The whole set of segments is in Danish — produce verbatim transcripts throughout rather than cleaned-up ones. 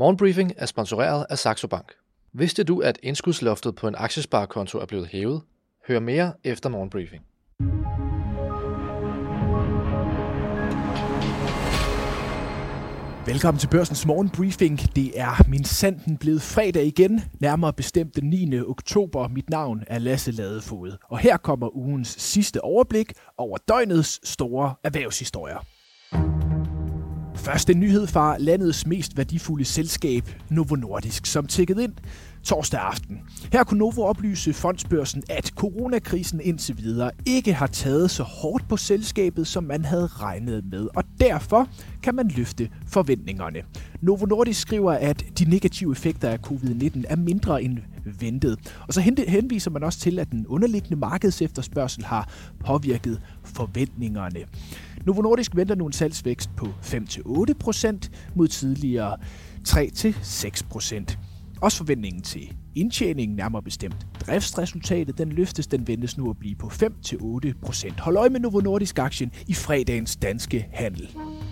Morgenbriefing er sponsoreret af Saxo Bank. Vidste du, at indskudsloftet på en aktiesparekonto er blevet hævet? Hør mere efter Morgenbriefing. Velkommen til Børsens Morgenbriefing. Det er min sanden blevet fredag igen, nærmere bestemt den niende oktober. Mit navn er Lasse Ladefoged, og her kommer ugens sidste overblik over døgnets store erhvervshistorier. Først en nyhed fra landets mest værdifulde selskab, Novo Nordisk, som tikkede ind torsdag aften. Her kunne Novo oplyse fondsbørsen, at coronakrisen indtil videre ikke har taget så hårdt på selskabet, som man havde regnet med, og derfor kan man løfte forventningerne. Novo Nordisk skriver, at de negative effekter af covid nitten er mindre end ventet. Og så henviser man også til, at den underliggende markedsefterspørgsel har påvirket forventningerne. Novo Nordisk venter nu en salgsvækst på fem til otte procent mod tidligere tre til seks procent. Også forventningen til indtjeningen, nærmere bestemt driftsresultatet, den løftes, den ventes nu at blive på fem til otte procent. Hold øje med Novo Nordisk-aktien i fredagens danske handel.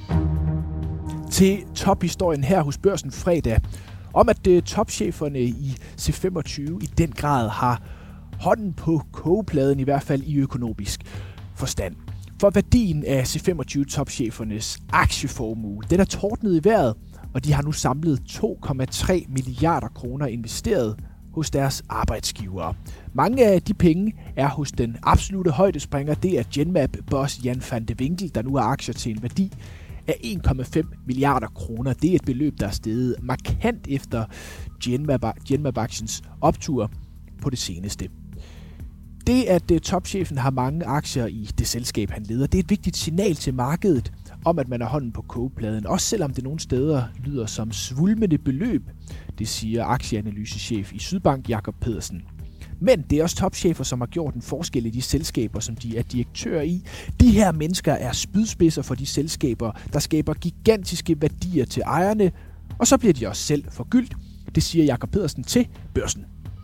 Til tophistorien her hos Børsen fredag, om at uh, topcheferne i C femogtyve i den grad har hånden på kogepladen, i hvert fald i økonomisk forstand. For værdien af C femogtyve topchefernes aktieformue, den er tordnet i vejret, og de har nu samlet to komma tre milliarder kroner investeret hos deres arbejdsgivere. Mange af de penge er hos den absolute højdespringer, det er Genmab-boss Jan van de Winkel, der nu har aktier til en værdi af en komma fem milliarder kroner. Det er et beløb, der er steget markant efter Genmab-aktiens optur på det seneste. Det, at topchefen har mange aktier i det selskab, han leder, det er et vigtigt signal til markedet om, at man har hånden på kogepladen, også selvom det nogle steder lyder som svulmende beløb, det siger aktieanalysechef i Sydbank Jakob Pedersen. Men det er også topchefer, som har gjort en forskel i de selskaber, som de er direktører i. De her mennesker er spydspidser for de selskaber, der skaber gigantiske værdier til ejerne, og så bliver de også selv forgyldt. Det siger Jakob Pedersen til Børsen.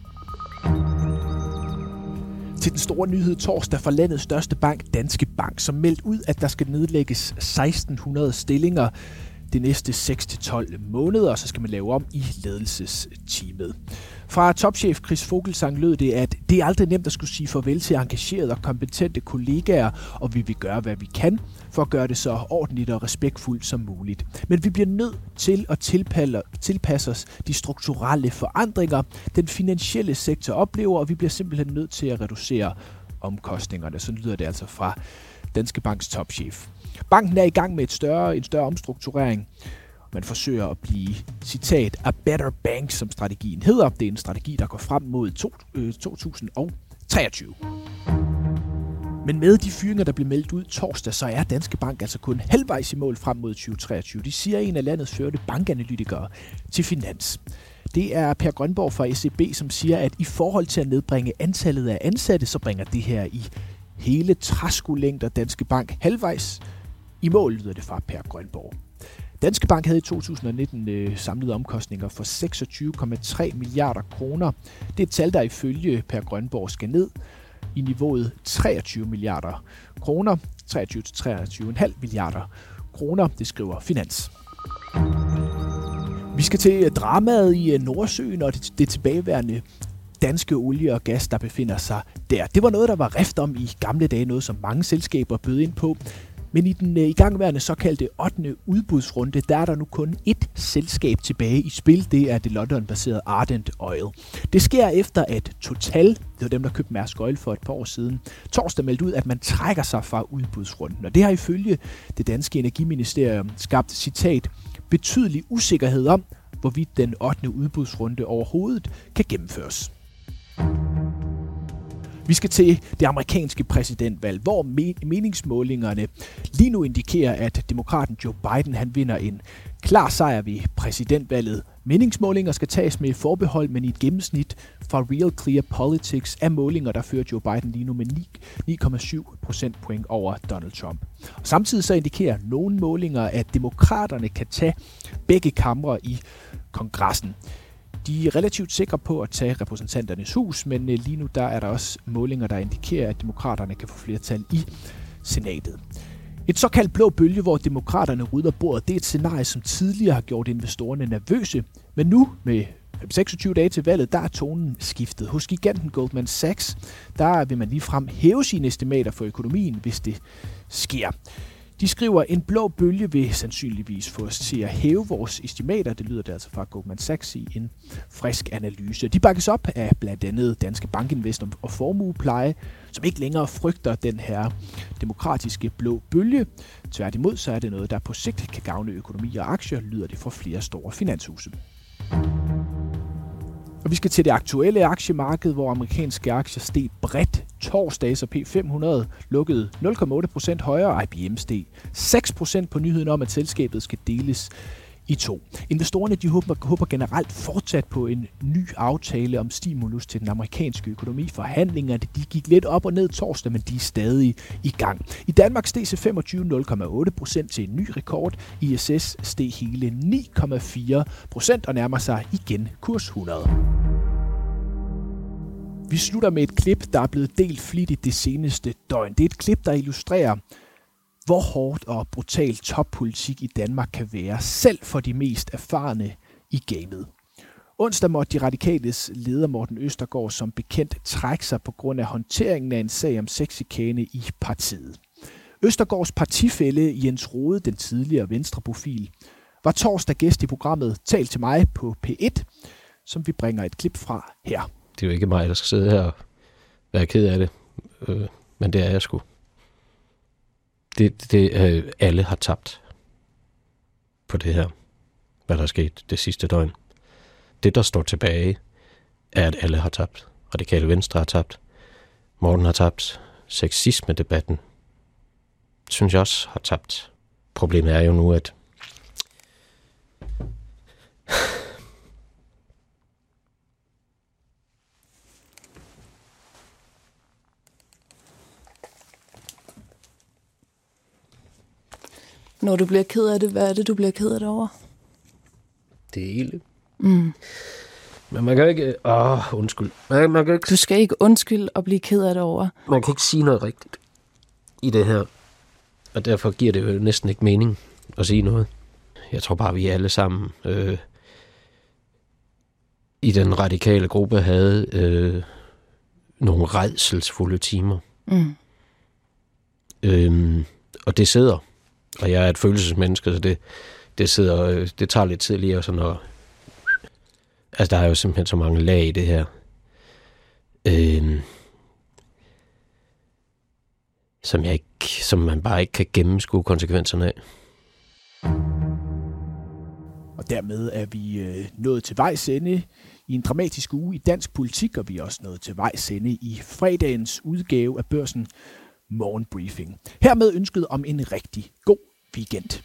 Til den store nyhed torsdag fra landets største bank, Danske Bank, som meldte ud, at der skal nedlægges seksten hundrede stillinger de næste seks til tolv måneder, og så skal man lave om i ledelsesteamet. Fra topchef Chris Fogelsang lød det, at det er aldrig nemt at skulle sige farvel til engagerede og kompetente kollegaer, og vi vil gøre, hvad vi kan for at gøre det så ordentligt og respektfuldt som muligt. Men vi bliver nødt til at tilpasse os de strukturelle forandringer, den finansielle sektor oplever, og vi bliver simpelthen nødt til at reducere omkostningerne. Så lyder det altså fra Danske Banks topchef. Banken er i gang med et større, en større omstrukturering. Man forsøger at blive, citat, a better bank, som strategien hedder. Det er en strategi, der går frem mod to tusind treogtyve. Men med de fyringer, der blev meldt ud torsdag, så er Danske Bank altså kun halvvejs i mål frem mod tyve treogtyve. Det siger en af landets førte bankanalytikere til Finans. Det er Per Grønborg fra S E B, som siger, at i forhold til at nedbringe antallet af ansatte, så bringer det her i hele træskolængder Danske Bank halvvejs i mål, lyder det fra Per Grønborg. Danske Bank havde i to tusind nitten øh, samlede omkostninger for seksogtyve komma tre milliarder kroner. Det er et tal, der ifølge Per Grønborg skal ned i niveauet treogtyve milliarder kroner. treogtyve til treogtyve komma fem milliarder kroner, det skriver Finans. Vi skal til dramaet i Nordsøen og det, det tilbageværende danske olie og gas, der befinder sig der. Det var noget, der var rift om i gamle dage, noget som mange selskaber bød ind på. Men i den igangværende såkaldte ottende udbudsrunde, der er der nu kun ét selskab tilbage i spil. Det er det London-baserede Ardent Oil. Det sker efter, at Total, det var dem, der købte Mærsk Oil for et par år siden, torsdag meldte ud, at man trækker sig fra udbudsrunden. Og det har ifølge det danske energiministerium skabt, citat, betydelig usikkerhed om, hvorvidt den ottende udbudsrunde overhovedet kan gennemføres. Vi skal til det amerikanske præsidentvalg, hvor meningsmålingerne lige nu indikerer, at demokraten Joe Biden han vinder en klar sejr ved præsidentvalget. Meningsmålinger skal tages med forbehold, men i et gennemsnit fra Real Clear Politics er målinger, der fører Joe Biden lige nu med ni komma syv procentpoint over Donald Trump. Og samtidig så indikerer nogle målinger, at demokraterne kan tage begge kamre i kongressen. De er relativt sikre på at tage repræsentanternes hus, men lige nu der er der også målinger, der indikerer, at demokraterne kan få flertal i senatet. Et såkaldt blå bølge, hvor demokraterne rydder bordet, det er et scenarie, som tidligere har gjort investorerne nervøse. Men nu, med seksogtyve dage til valget, der er tonen skiftet. Hos giganten Goldman Sachs, der vil man ligefrem hæve sine estimater for økonomien, hvis det sker. De skriver, at en blå bølge vil sandsynligvis få os til at hæve vores estimater. Det lyder det altså fra Goldman Sachs i en frisk analyse. De bakkes op af blandt andet Danske Bankinvestor og Formuepleje, som ikke længere frygter den her demokratiske blå bølge. Tværtimod så er det noget, der på sigt kan gavne økonomi og aktier, lyder det fra flere store finanshuse. Og vi skal til det aktuelle aktiemarked, hvor amerikanske aktier steg bredt torsdag, så P fem hundrede lukkede nul komma otte procent højere, I B M steg seks procent på nyheden om, at selskabet skal deles i to. Investorerne de håber, håber generelt fortsat på en ny aftale om stimulus til den amerikanske økonomi. Forhandlingerne de gik lidt op og ned torsdag, men de er stadig i gang. I Danmark steg C femogtyve nul komma otte procent til en ny rekord. I S S steg hele ni komma fire procent og nærmer sig igen kurs hundrede. Vi slutter med et klip, der er blevet delt flittigt det seneste døgn. Det er et klip, der illustrerer, hvor hårdt og brutalt toppolitik i Danmark kan være, selv for de mest erfarne i gamet. Onsdag måtte de radikales leder Morten Østergaard som bekendt trække sig på grund af håndteringen af en sag om sexchikane i partiet. Østergaards partifælle Jens Rohde, den tidligere venstreprofil, var torsdag gæst i programmet Tal til mig på P et, som vi bringer et klip fra her. Det er jo ikke mig, der skal sidde her og være ked af det, øh, men det er jeg sgu. Det, det øh, alle har tabt på det her, hvad der er sket det sidste døgn. Det, der står tilbage, er, at alle har tabt. Radikale Venstre har tabt. Morten har tabt. Sexisme-debatten, synes jeg også, har tabt. Problemet er jo nu, at Når du bliver ked af det, hvad er det, du bliver ked af det over? det er hele. Mm. Men man kan ikke... Åh, undskyld. Man, man, kan ikke, Du skal ikke undskylde og blive ked af det over. man kan ikke sige noget rigtigt i det her. Og derfor giver det jo næsten ikke mening at sige noget. Jeg tror bare, vi alle sammen øh, i den radikale gruppe havde øh, nogle rædselsfulde timer. Mm. Øhm, og det sidder. Og jeg er et følelsesmenneske, så det, det sidder, det tager lidt tid lige og sådan noget. Altså, der er jo simpelthen så mange lag i det her. Øhm, som jeg ikke, som man bare ikke kan gennemskue konsekvenserne af. Og dermed er vi øh, nået til vejs ende i en dramatisk uge i dansk politik, og vi er også nået til vejs ende i fredagens udgave af Børsen Morgenbriefing. Hermed ønsket om en rigtig god weekend.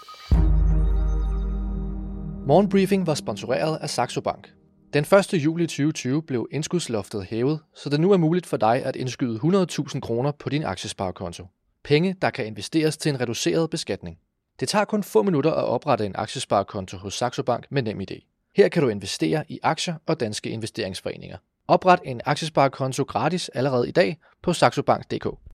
Morgenbriefing var sponsoreret af Saxo Bank. Den første juli tyve tyve blev indskudsloftet hævet, så det nu er muligt for dig at indskyde hundrede tusind kroner på din aktiesparekonto. Penge, der kan investeres til en reduceret beskatning. Det tager kun få minutter at oprette en aktiesparekonto hos Saxo Bank med NemID. Her kan du investere i aktier og danske investeringsforeninger. Opret en aktiesparekonto gratis allerede i dag på saxobank punktum d k.